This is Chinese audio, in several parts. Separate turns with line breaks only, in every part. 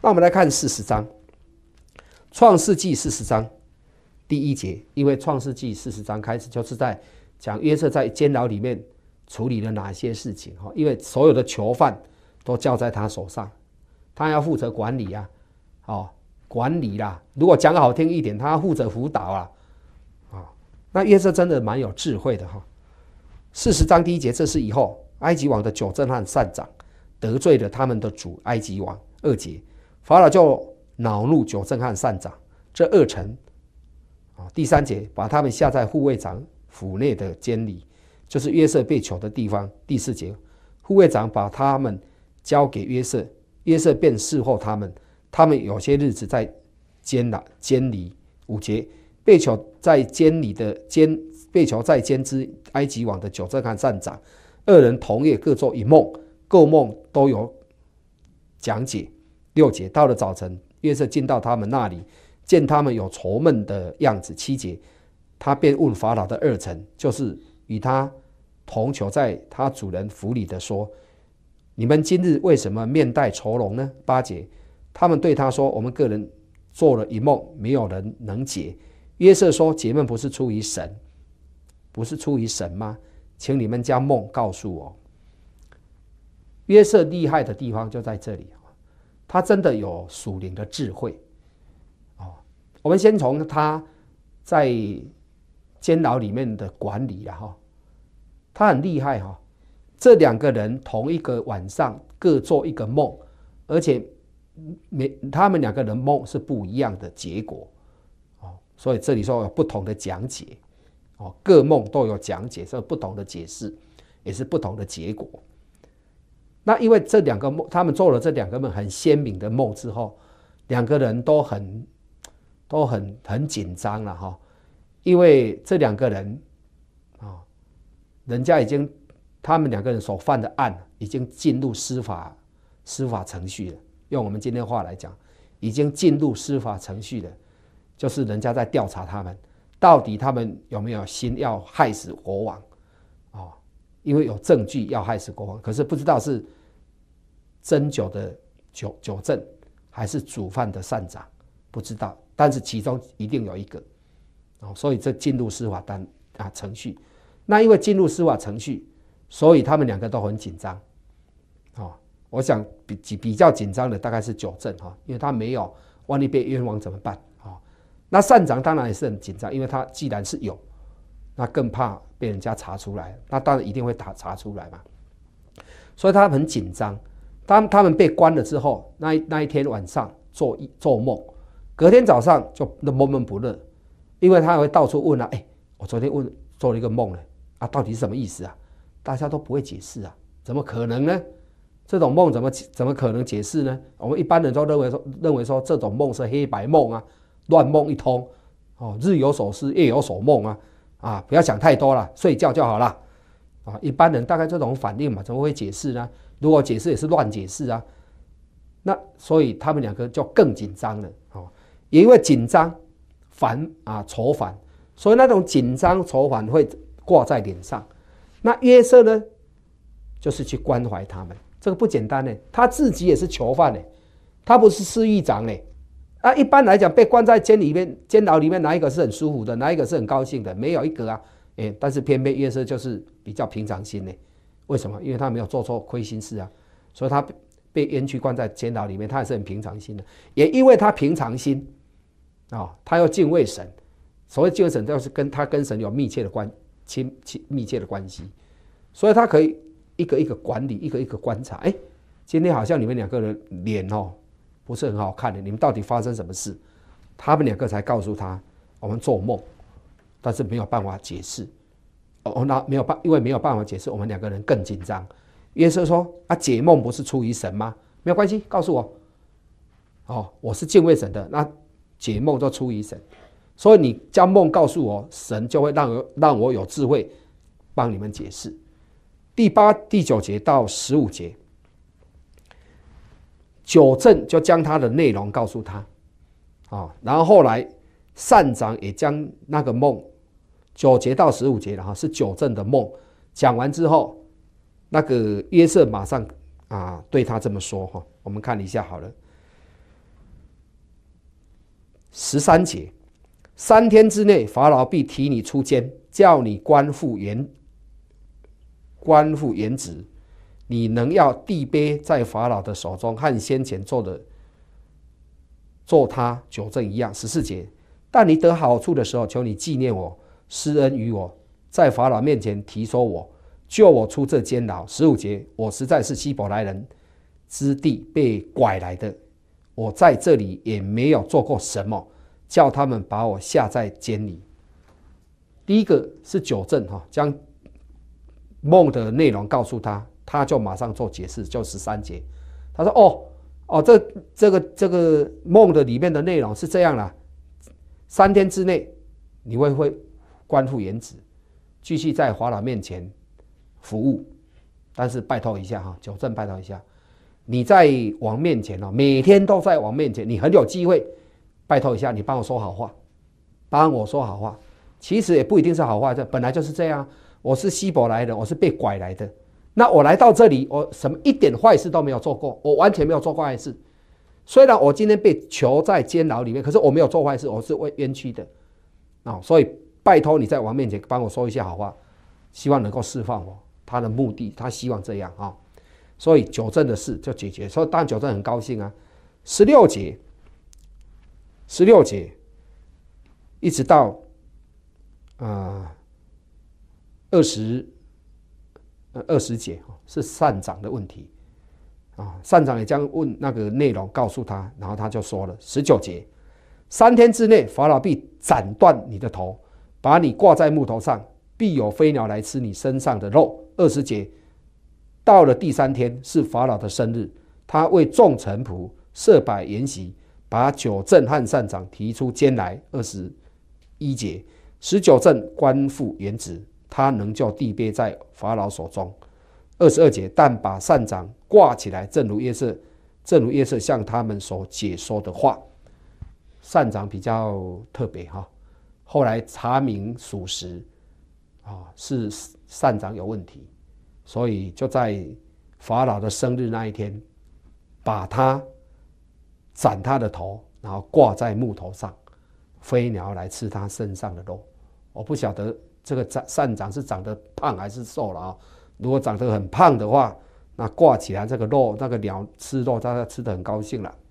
那我们来看40章，创世纪40章第1节，因为创世纪40章开始就是在讲约瑟在监牢里面处理了哪些事情，因为所有的囚犯都交在他手上，他要负责管理啊，管理啦，如果讲好听一点，他要负责辅导啊，那约瑟真的蛮有智慧的哈。40章第1节，这是以后埃及王的酒政和膳长得罪了他们的主埃及王。2节，法老就恼怒酒政和膳长这2臣。第3节，把他们下在护卫长府内的监里，就是约瑟被囚的地方。第4节，护卫长把他们交给约瑟，约瑟便侍候他们，他们有些日子在监里。5节，被囚在监之埃及王的酒政和膳长2人同夜各做一梦，各梦都有讲解。6节，到了早晨，约瑟进到他们那里，见他们有愁闷的样子。7节，他便问法老的2臣，就是与他同囚在他主人府里的说，你们今日为什么面带愁容呢？8节，他们对他说，我们个人做了一梦，没有人能解。约瑟说，解梦不是出于神吗？请你们将梦告诉我。约瑟厉害的地方就在这里，他真的有属灵的智慧。我们先从他在监牢里面的管理，他很厉害。这2个人同一个晚上各做一个梦，而且他们2个人梦是不一样的结果，所以这里说有不同的讲解，各梦都有讲解，所以不同的解释也是不同的结果。那因为这2个梦，他们做了这2个梦很鲜明的梦之后，2个人都很紧张了，因为这2个人人家已经他们2个人所犯的案已经进入司法程序了，用我们今天话来讲，已经进入司法程序了，就是人家在调查他们到底他们有没有心要害死国王，因为有证据要害死国王，可是不知道是斟酒的酒政还是煮饭的膳长，不知道，但是其中一定有一个，所以这进入司法程序。那因为进入司法程序，所以他们2个都很紧张。我想比较紧张的大概是酒政，因为他没有，万一被冤枉怎么办？那膳长当然也是很紧张，因为他既然是有，那更怕被人家查出来，那当然一定会查出来嘛，所以他很紧张。当他们被关了之后，那一天晚上做梦，隔天早上就闷闷不乐，因为他会到处问我昨天做了一个梦到底是什么意思啊？大家都不会解释啊，怎么可能呢？这种梦怎么可能解释呢？我们一般人都认为说这种梦是黑白梦啊，乱梦一通，日有所思夜有所梦啊，不要想太多了，睡觉就好了一般人大概这种反应嘛，怎么会解释呢？如果解释也是乱解释啊。那所以他们2个就更紧张了也因为紧张愁烦，所以那种紧张愁烦会挂在脸上。那约瑟呢，就是去关怀他们，这个不简单呢，他自己也是囚犯呢，他不是司狱长呢。一般来讲，被关在监牢里面，哪一个是很舒服的，哪一个是很高兴的？没有一个啊。但是偏偏约瑟就是比较平常心呢。为什么？因为他没有做错亏心事啊，所以他被冤屈关在监牢里面，他也是很平常心的。也因为他平常心他又敬畏神，所谓敬畏神，就是他跟神有密切的关系，所以他可以一个一个管理，一个一个观察。今天好像你们2个人脸不是很好看的，你们到底发生什么事？他们2个才告诉他，我们做梦，但是没有办法解释。因为没有办法解释，我们2个人更紧张。约瑟说解梦不是出于神吗？没有关系，告诉我我是敬畏神的，那解梦就出于神，所以你将梦告诉我，神就会让我有智慧帮你们解释。第8、第9节到15节，酒政就将他的内容告诉他然后后来膳长也将那个梦9节到15节了是酒政的梦讲完之后，那个约瑟马上对他这么说我们看一下好了。 13节，3天之内，法老必提你出监，叫你官复原职。你能要地卑在法老的手中，和先前做他纠正一样。14节，但你得好处的时候，求你纪念我，施恩于我，在法老面前提说我，救我出这监牢。15节，我实在是希伯来人之地被拐来的，我在这里也没有做过什么，叫他们把我下在监里。第一个是纠正，将梦的内容告诉他，他就马上做解释，就13节，他说这个梦的里面的内容是这样啦，3天之内你会官复原职，继续在法老面前服务，但是拜托一下纠正拜托一下，你在王面前每天都在王面前，你很有机会，拜托一下你帮我说好话，帮我说好话。其实也不一定是好话，这本来就是这样。我是希伯来人，我是被拐来的。那我来到这里，我什么一点坏事都没有做过，我完全没有做过坏事。虽然我今天被囚在监牢里面，可是我没有做坏事，我是冤屈的所以拜托你在王面前帮我说一些好话，希望能够释放我。他的目的，他希望这样所以纠正的事就解决。所以当然纠正很高兴啊。16节一直到20节是善长的问题善长也将问那个内容告诉他，然后他就说了。19节，3天之内，法老必斩断你的头，把你挂在木头上，必有飞鸟来吃你身上的肉。20节，到了第3天是法老的生日，他为众臣仆设摆筵席，把九正和善长提出监来。21节，使九正官复原职，他能救地卑在法老手中。22节，但把善长挂起来，正如约瑟向他们所解说的话。善长比较特别后来查明属实是善长有问题，所以就在法老的生日那一天，把他斩他的头，然后挂在木头上，飞鸟来吃他身上的肉。我不晓得这个善长是长得胖还是瘦了如果长得很胖的话，那挂起来这个肉，那个鸟吃肉，大家吃得很高兴了。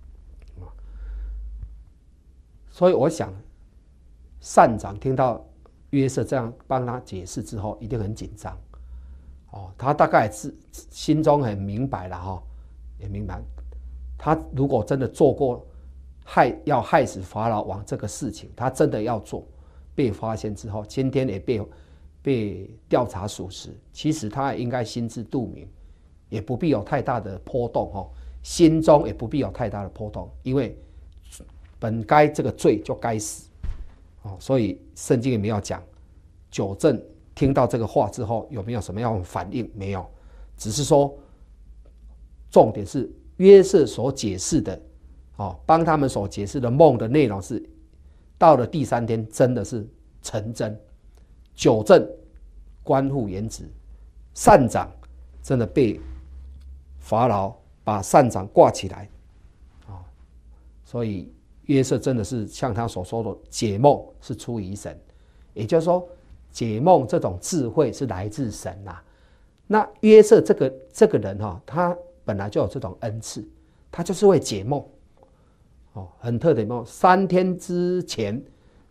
所以我想，善长听到约瑟这样帮他解释之后，一定很紧张他大概是心中很明白了也明白，他如果真的做过要害死法老王这个事情，他真的要做，被发现之后，今天也被调查属实，其实他也应该心知肚明，也不必有太大的波动心中也不必有太大的波动，因为本该这个罪就该死所以圣经也没有讲九正听到这个话之后有没有什么样的反应，没有，只是说重点是约瑟所解释的帮他们所解释的梦的内容是到了第3天真的是成真，九正官复原职，善长真的被法老把善长挂起来所以约瑟真的是像他所说的解梦是出于神，也就是说解梦这种智慧是来自神那约瑟这个人他本来就有这种恩赐，他就是会解梦很特别梦。3天之前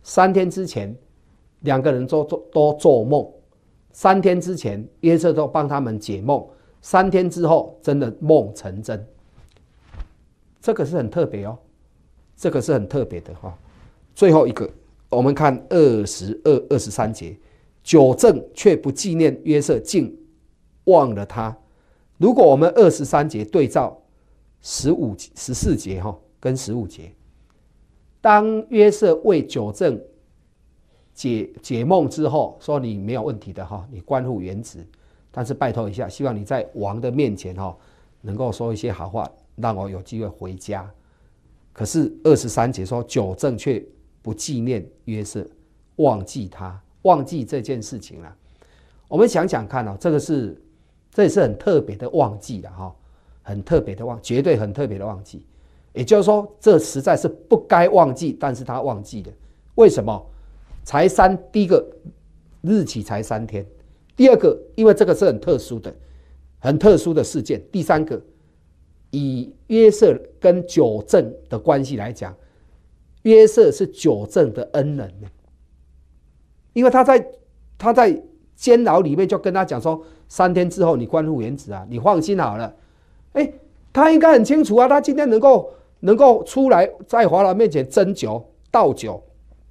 2个人都做梦，3天之前约瑟都帮他们解梦，3天之后真的梦成真，这个是很特别这个是很特别的最后一个我们看22、23节，九正却不纪念约瑟，竟忘了他。如果我们23节对照14节跟15节，当约瑟为九正解梦之后说你没有问题的你官复原职，但是拜托一下，希望你在王的面前能够说一些好话，让我有机会回家。可是23节说九正却不纪念约瑟，忘记他，忘记这件事情了。我们想想看这也是很特别的忘记很特别的绝对很特别的忘记。 也就是说，这实在是不该忘记，但是他忘记了。为什么？第一个日期才3天，第二个，因为这个是很特殊的事件。第三个，以约瑟跟九正的关系来讲，约瑟是九正的恩人，因为他在监牢里面就跟他讲说，3天之后你官复原职啊，你放心好了。他应该很清楚啊，他今天能够出来在法老面前斟酒倒酒，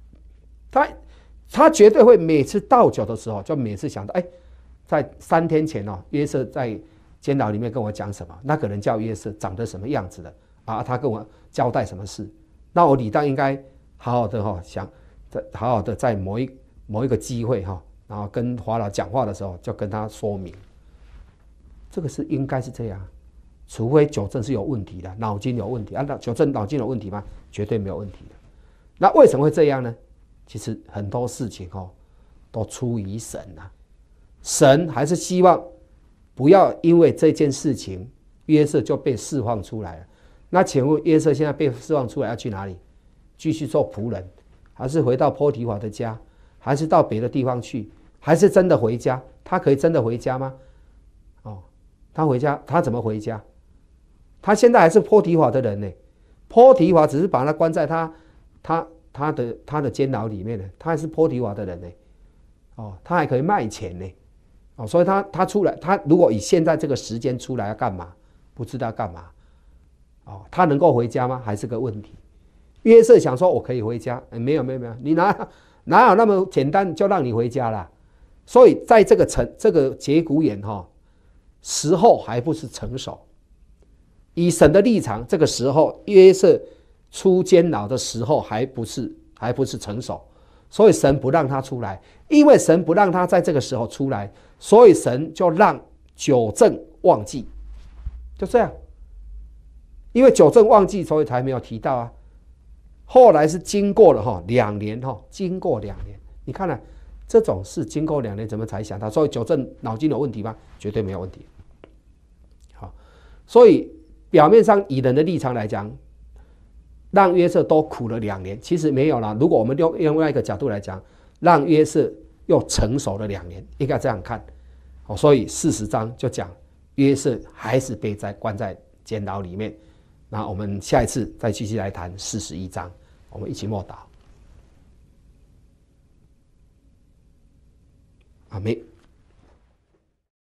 他绝对会每次倒酒的时候，就每次想到，在3天前约瑟在监牢里面跟我讲什么，那个人叫约瑟，长得什么样子的啊？他跟我交代什么事，那我理当应该好好的好好的在某一个机会然后跟法老讲话的时候，就跟他说明，这个是应该是这样。除非九正是有问题的，脑筋有问题啊。九正脑筋有问题吗？绝对没有问题的。那为什么会这样呢？其实很多事情都出于神啊。神还是希望不要因为这件事情，约瑟就被释放出来了。那请问约瑟现在被释放出来要去哪里？继续做仆人，还是回到波提乏的家，还是到别的地方去，还是真的回家？他可以真的回家吗？他回家，他怎么回家？他现在还是波提乏的人呢，波提乏只是把他关在他的监牢里面呢，他还是波提乏的人呢，他还可以卖钱呢，所以他出来，他如果以现在这个时间出来要干嘛？不知道干嘛，他能够回家吗？还是个问题。约瑟想说我可以回家，没有，你哪有那么简单就让你回家啦？所以在这个节骨眼时候还不是成熟。以神的立场，这个时候约瑟出监牢的时候还不是成熟，所以神不让他出来。因为神不让他在这个时候出来，所以神就让九正忘记，就这样。因为九正忘记，所以才没有提到啊。后来是经过了2年，经过2年，你看了这种事经过2年怎么才想到？所以九正脑筋有问题吗？绝对没有问题。好，所以表面上以人的立场来讲，让约瑟多苦了2年，其实没有啦。如果我们用另外一个角度来讲，让约瑟又成熟了2年，应该这样看。所以40章就讲约瑟还是被关在监牢里面。那我们下一次再继续来谈41章，我们一起默祷。阿们。